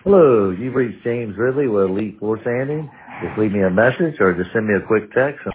Hello, you've reached James Ridley with Elite Four Sanding. Just leave me a message or just send me a quick text.